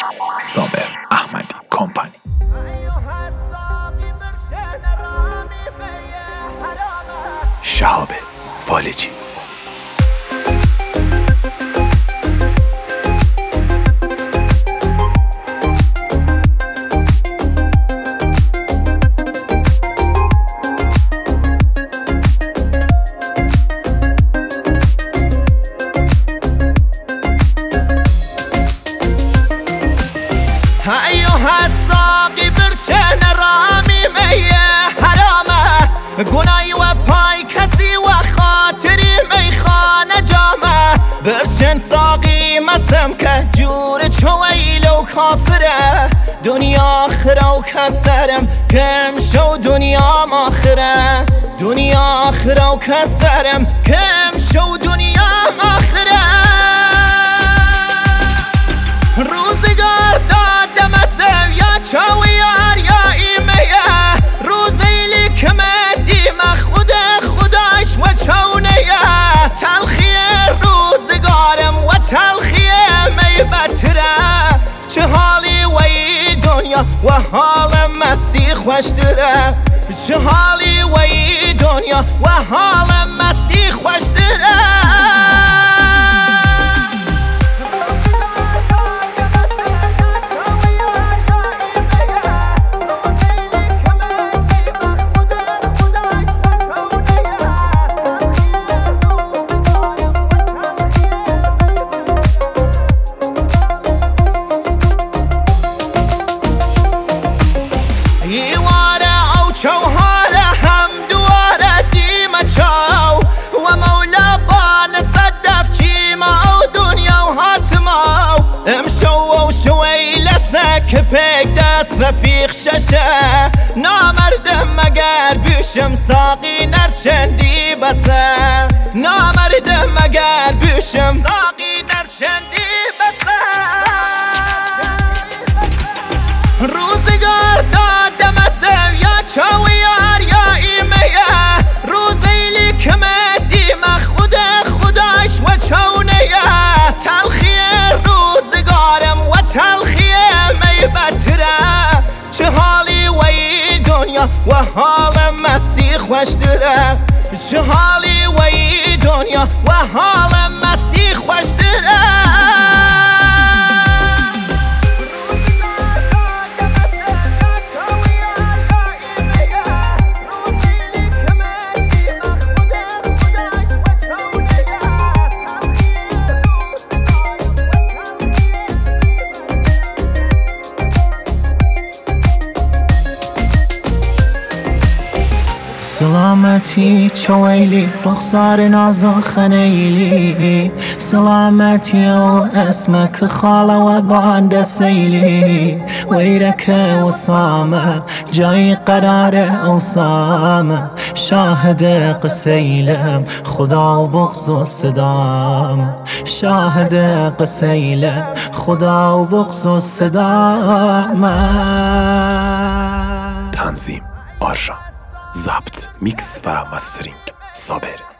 صابر احمدی کمپانی. شهاب فالجی. أيها الساقي برشن رامي مية حرامه گناهی و پای کسی و خاطری میخانه جامه برشن ساقی مسم که جور چویل و کافره دنیا آخره و کسرم کم شو دنیا ماخره دنیا آخره و کسرم کم شو دنیا ماخره روزگار دادم یا چاویار یا ایمه روزی که مدیم خود خداش و چونه تلخی روزگارم و تلخی می بتره چه حالی وی دنیا و حال مسیح خوشتره چه حالی وی دنیا و حال مسیح خوشتره یواره او چوهاره هم دواره دیمه چاو و مولا بان صدف چیما او دنیا و حاتماو امشو و شوی لسک پیک دست رفیق ششه نامردم مگر بیشم ساقی نرشندی بسه نامردم مگر بیشم ساقی نرشندی بسه روزگار دادم یا چاویار یا ایمه روزی که مدیم خود خداش و چونه تلخی روزگارم و تلخی می بتره چه حالی وی دنیا و حال مسیح خوشتره چه حالی وی دنیا و حال مسیح خوشتره سلامتی چویلی رخسار نازو خنیلی سلامتی و اسمك خاله و باند سیلی ویرک وصامه جای قرار اوسامه شاهد قسیلم خدا و بغض و صدام شاهد قسیلم خدا و بغض و صدام. تنظیم آرژان، ضبط، میکس و مسترینگ صابر